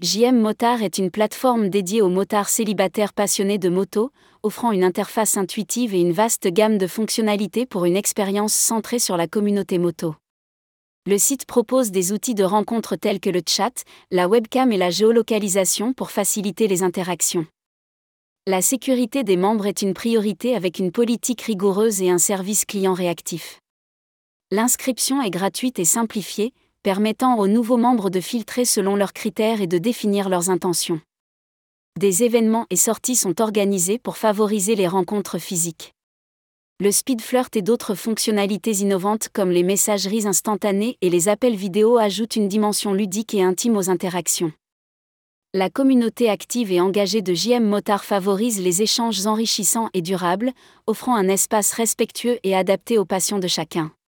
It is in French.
JM Motard est une plateforme dédiée aux motards célibataires passionnés de moto, offrant une interface intuitive et une vaste gamme de fonctionnalités pour une expérience centrée sur la communauté moto. Le site propose des outils de rencontre tels que le chat, la webcam et la géolocalisation pour faciliter les interactions. La sécurité des membres est une priorité avec une politique rigoureuse et un service client réactif. L'inscription est gratuite et simplifiée, permettant aux nouveaux membres de filtrer selon leurs critères et de définir leurs intentions. Des événements et sorties sont organisés pour favoriser les rencontres physiques. Le speed flirt et d'autres fonctionnalités innovantes comme les messageries instantanées et les appels vidéo ajoutent une dimension ludique et intime aux interactions. La communauté active et engagée de JM Motard favorise les échanges enrichissants et durables, offrant un espace respectueux et adapté aux passions de chacun.